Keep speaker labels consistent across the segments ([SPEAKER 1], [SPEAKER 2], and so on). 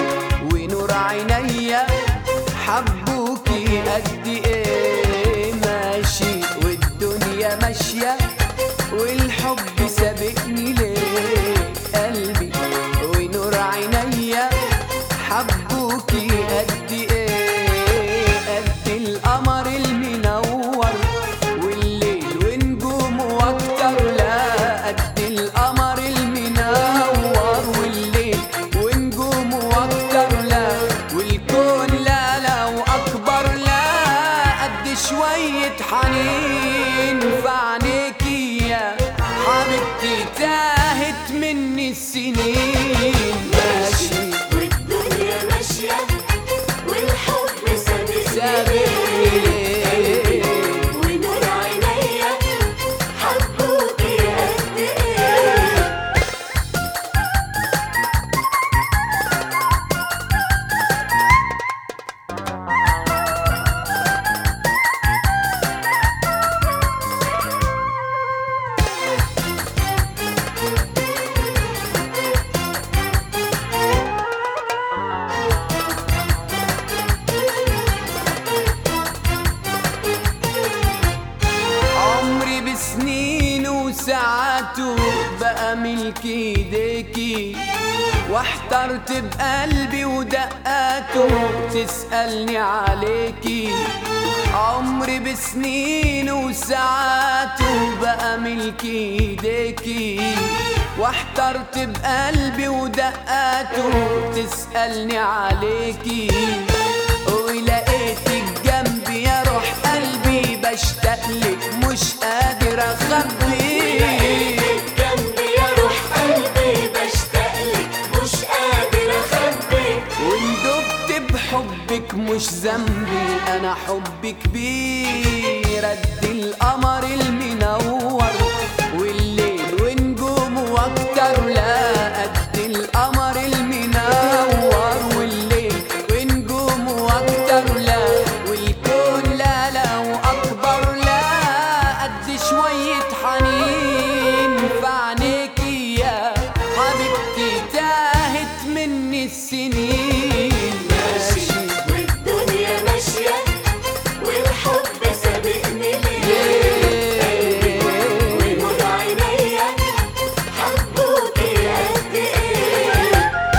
[SPEAKER 1] ونور عينيا حبوكي قد ايه. ماشي والدنيا ماشية والحب سابقني ليه. قلبي ونور عينيا حبوكي قد ايه. قد القمر المنور والليل ونجومه واكتر. لا قد القمر المنور والليل ونجومه واكتر. لا والكون لا لا واكبر. لا قد شوية حنين في عينيكي يا حبيبتي تاهت مني السنين. ماشي
[SPEAKER 2] والدنيا ماشية والحب سابقني
[SPEAKER 1] ليه.
[SPEAKER 2] ونور عينيا حبوكي قد ايه.
[SPEAKER 1] عمري بسنين وساعاته بقى ملك ايديكي. واحترت بقلبي ودقاته تسألني عليكي. عمري بسنين وساعاته بقى ملك ايديكي. واحترت بقلبي ودقاته تسألني عليكي. ولقيتك جنبي يا روح قلبي بشتاقلك مش قادر اخبي.
[SPEAKER 2] جنبي يا روح قلبي بشتاقلك مش قادر اخبي.
[SPEAKER 1] وان دبت بحبك مش ذنبي انا حبي كبير. قد القمر المنور والليل ونجومه واكتر. لا قد القمر المنور والليل ونجومه واكتر. لا والكون لا لا واكبر. لا قد شوية حنين في عينيكي يا حبيبتي تاهت مني السنين.
[SPEAKER 2] ماشي والدنيا ماشية والحب سابقني ليه. ونور عينيا حبوكي قد ايه.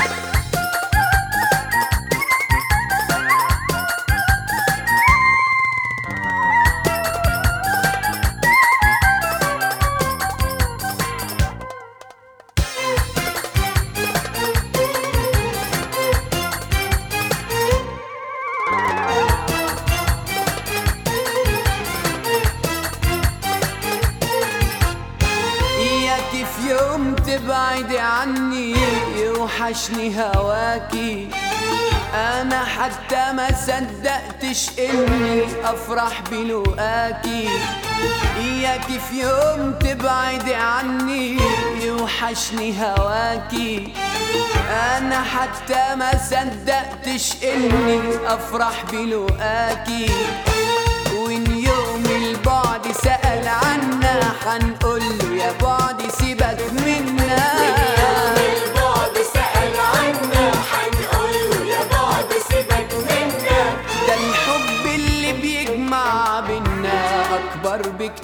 [SPEAKER 1] إياكي في يوم تبعدي عني يوحشني هواكي. أنا حتى ما صدقتش إني أفرح بلقاكي. إياكي في يوم تبعدي عني يوحشني هواكي. أنا حتى ما صدقتش إني أفرح بلقاكي. وإن يوم البعد سأل عنا حنقوله يا بعد سيبك منا.
[SPEAKER 2] البعد سأل عنا حنقوله يا بعد سيبك منا.
[SPEAKER 1] ده الحب اللي بيجمع بينا أكبر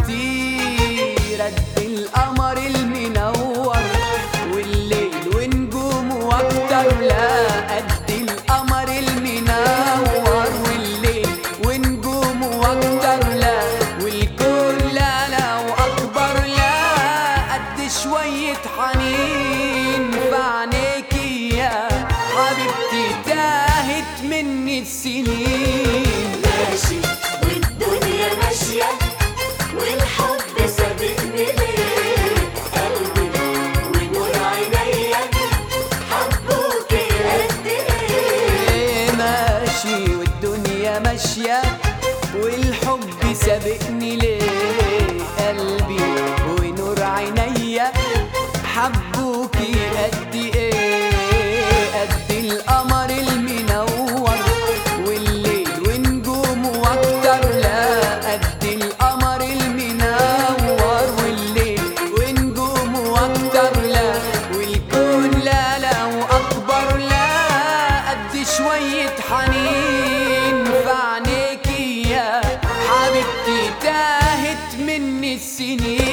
[SPEAKER 1] بكتير. قد القمر المنور والليل ونجومه أكتر. لا قد القمر المنور والليل ونجومه أكتر. لا والكون لا لا وأكبر. لا قد شوية حنين في عينيكي يا حبيبتي تاهت مني السنين.
[SPEAKER 2] ماشي والدنيا ماشية والحب سابقني ليه. قلبي ونور عينيا حبوكي قد ايه.
[SPEAKER 1] ماشي والدنيا ماشية والحب سابقني ليه. قلبي ونور عينيا حبوكي قد ايه. قد القمر المنور والليل ونجومه واكتر. شوية حنين في عينيكي يا حبيبتي، تاهت مني السنين.